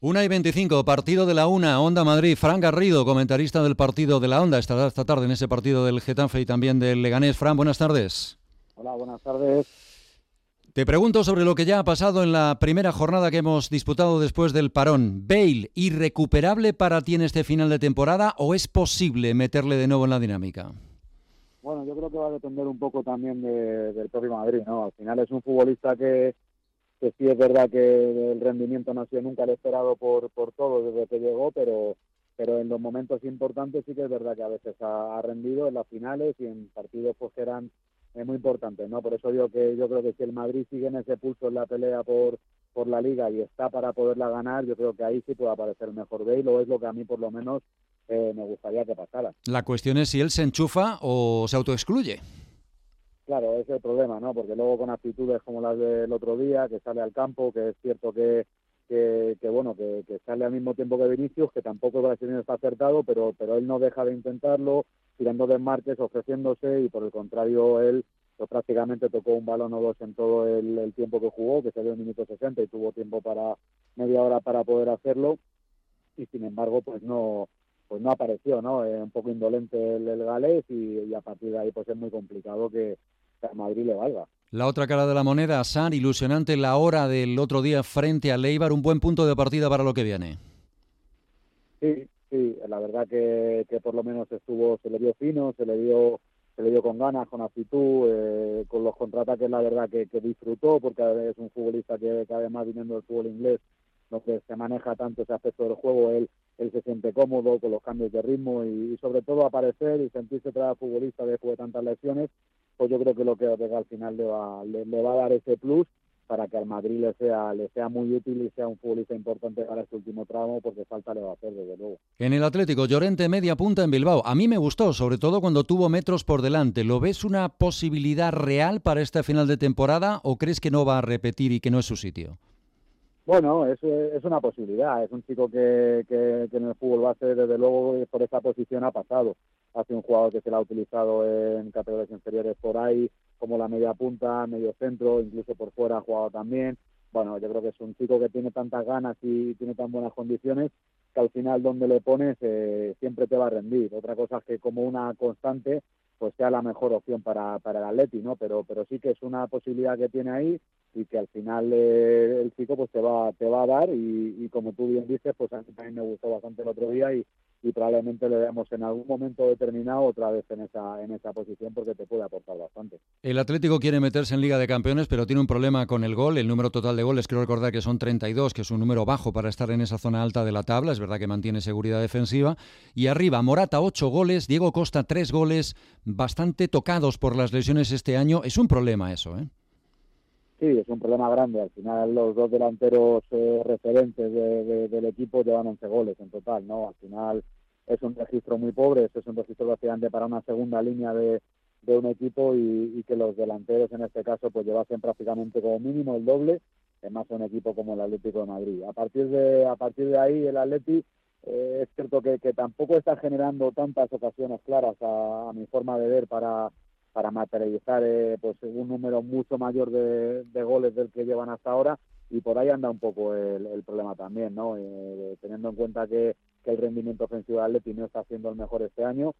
1:25, partido de la Onda Madrid. Fran Garrido, comentarista del partido de la Onda, estará esta tarde en ese partido del Getafe y también del Leganés. Fran, buenas tardes. Hola, buenas tardes. Te pregunto sobre lo que ya ha pasado en la primera jornada que hemos disputado después del parón. ¿Bale irrecuperable para ti en este final de temporada o es posible meterle de nuevo en la dinámica? Bueno, yo creo que va a depender un poco también del propio Madrid, ¿no? Al final es un futbolista que sí es verdad que el rendimiento no ha sido nunca el esperado por todo desde que llegó, pero en los momentos importantes sí que es verdad que a veces ha rendido en las finales y en partidos pues que eran muy importantes, ¿no? Por eso digo que yo creo que si el Madrid sigue en ese pulso en la pelea por la Liga y está para poderla ganar, yo creo que ahí sí puede aparecer el mejor Bale, o es lo que a mí por lo menos me gustaría que pasara. La cuestión es si él se enchufa o se autoexcluye. Claro, ese es el problema, ¿no? Porque luego con actitudes como las del otro día, que sale al campo, que es cierto que sale al mismo tiempo que Vinicius, que tampoco el brasileño está acertado, pero él no deja de intentarlo, tirando desmarques, ofreciéndose, y por el contrario él pues, prácticamente tocó un balón o dos en todo el tiempo que jugó, que salió en minuto 60 y tuvo tiempo para media hora para poder hacerlo, y sin embargo pues no apareció, ¿no? Un poco indolente el galés y a partir de ahí pues es muy complicado que a Madrid le valga. La otra cara de la moneda, San, ilusionante la hora del otro día frente al Eibar, un buen punto de partida para lo que viene. Sí, sí, la verdad que por lo menos se le dio fino, se le dio con ganas, con actitud, con los contraataques la verdad que disfrutó, porque es un futbolista que además viniendo del fútbol inglés, donde se maneja tanto ese aspecto del juego, él se siente cómodo con los cambios de ritmo y sobre todo aparecer y sentirse otra futbolista después de tantas lesiones, pues yo creo que lo que al final le va a dar ese plus para que al Madrid le sea muy útil y sea un futbolista importante para este último tramo, porque falta le va a hacer, desde luego. En el Atlético, Llorente media punta en Bilbao. A mí me gustó, sobre todo cuando tuvo metros por delante. ¿Lo ves una posibilidad real para este final de temporada o crees que no va a repetir y que no es su sitio? Bueno, es una posibilidad. Es un chico que en el fútbol base, desde luego, por esa posición ha pasado. Hace un jugador que se la ha utilizado en categorías inferiores por ahí, como la media punta, medio centro, incluso por fuera ha jugado también. Bueno, yo creo que es un chico que tiene tantas ganas y tiene tan buenas condiciones que al final donde le pones siempre te va a rendir. Otra cosa es que como una constante pues sea la mejor opción para el Atleti, ¿no? Pero sí que es una posibilidad que tiene ahí y que al final el chico pues te va a dar y como tú bien dices, pues a mí también me gustó bastante el otro día y probablemente le veamos en algún momento determinado otra vez en esa posición porque te puede aportar bastante. El Atlético quiere meterse en Liga de Campeones, pero tiene un problema con el gol. El número total de goles, creo recordar que son 32, que es un número bajo para estar en esa zona alta de la tabla. Es verdad que mantiene seguridad defensiva. Y arriba, Morata 8 goles, Diego Costa 3 goles, bastante tocados por las lesiones este año. Es un problema eso, ¿eh? Sí, es un problema grande. Al final los dos delanteros referentes del equipo llevan 11 goles en total, ¿no? Al final es un registro muy pobre, es un registro básicamente para una segunda línea de un equipo y que los delanteros en este caso pues llevasen prácticamente como mínimo el doble, más un equipo como el Atlético de Madrid. A partir de ahí el Atleti es cierto que tampoco está generando tantas ocasiones claras a mi forma de ver para materializar pues un número mucho mayor de goles del que llevan hasta ahora, y por ahí anda un poco el problema también, ¿no? Teniendo en cuenta que el rendimiento ofensivo de Atleti no está siendo el mejor este año,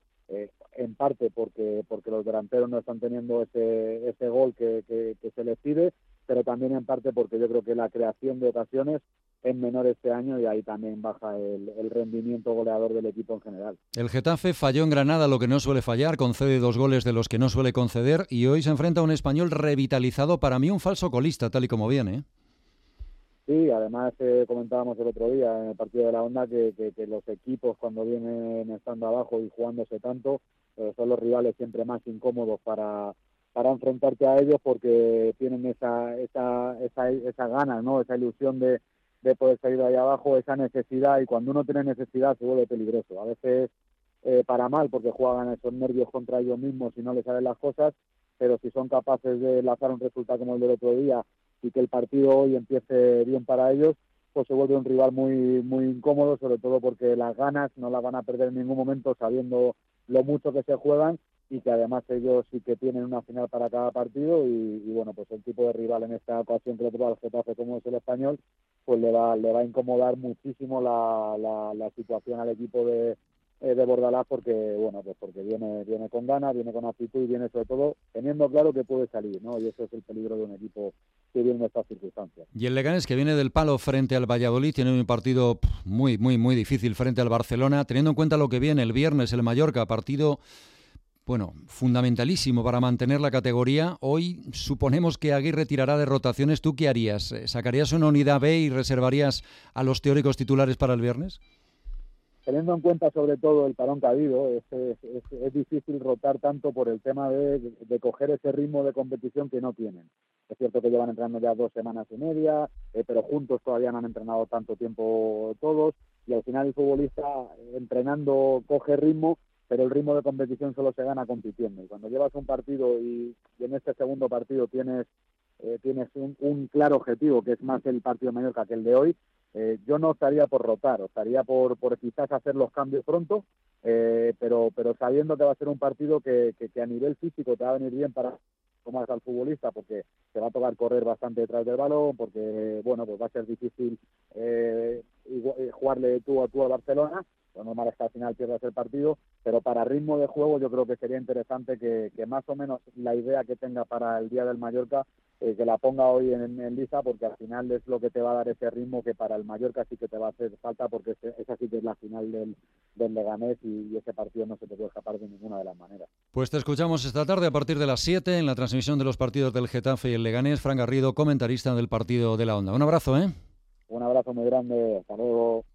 en parte porque los delanteros no están teniendo ese gol que se les pide, pero también en parte porque yo creo que la creación de ocasiones es menor este año y ahí también baja el rendimiento goleador del equipo en general. El Getafe falló en Granada lo que no suele fallar, concede 2 goles de los que no suele conceder y hoy se enfrenta a un Español revitalizado, para mí un falso colista, tal y como viene, ¿eh? Sí, además comentábamos el otro día en el partido de la Onda que los equipos cuando vienen estando abajo y jugándose tanto son los rivales siempre más incómodos para enfrentarte a ellos porque tienen esa gana, ¿no? Esa ilusión de poder salir de ahí abajo, esa necesidad, y cuando uno tiene necesidad se vuelve peligroso. A veces para mal porque juegan esos nervios contra ellos mismos y no les salen las cosas, pero si son capaces de lanzar un resultado como el del otro día y que el partido hoy empiece bien para ellos, pues se vuelve un rival muy muy incómodo, sobre todo porque las ganas no las van a perder en ningún momento sabiendo lo mucho que se juegan y que además ellos sí que tienen una final para cada partido y bueno, pues el tipo de rival en esta ocasión que le toca al Getafe como es el Español, pues le va a incomodar muchísimo la situación al equipo de Bordalás porque bueno, pues porque viene con ganas, viene con actitud y viene sobre todo teniendo claro que puede salir, ¿no? Y eso es el peligro de un equipo que viene en estas circunstancias. Y el Leganés, que viene del palo frente al Valladolid, tiene un partido muy difícil frente al Barcelona, teniendo en cuenta lo que viene el viernes el Mallorca, partido fundamentalísimo para mantener la categoría. Hoy suponemos que Aguirre tirará de rotaciones. ¿Tú qué harías? ¿Sacarías una unidad B y reservarías a los teóricos titulares para el viernes? Teniendo en cuenta sobre todo el parón que ha habido, es difícil rotar tanto por el tema de coger ese ritmo de competición que no tienen. Es cierto que llevan entrenando ya 2 semanas y media, pero juntos todavía no han entrenado tanto tiempo todos, y al final el futbolista entrenando coge ritmo, pero el ritmo de competición solo se gana compitiendo. Y cuando llevas un partido y en este segundo partido tienes un claro objetivo, que es más el partido de Mallorca que el de hoy, yo no estaría por rotar, estaría por quizás hacer los cambios pronto, pero sabiendo que va a ser un partido que a nivel físico te va a venir bien para como al futbolista, porque te va a tocar correr bastante detrás del balón, porque bueno, pues va a ser difícil jugarle tú a tú a Barcelona. Lo normal es que al final pierdas el partido, pero para ritmo de juego yo creo que sería interesante que más o menos la idea que tenga para el día del Mallorca, que la ponga hoy en lista, porque al final es lo que te va a dar ese ritmo que para el Mallorca sí que te va a hacer falta, porque esa sí que es la final del Leganés y ese partido no se te puede escapar de ninguna de las maneras. Pues te escuchamos esta tarde a partir de las 7 en la transmisión de los partidos del Getafe y el Leganés. Fran Garrido, comentarista del partido de la Onda. Un abrazo, ¿eh? Un abrazo muy grande, hasta luego.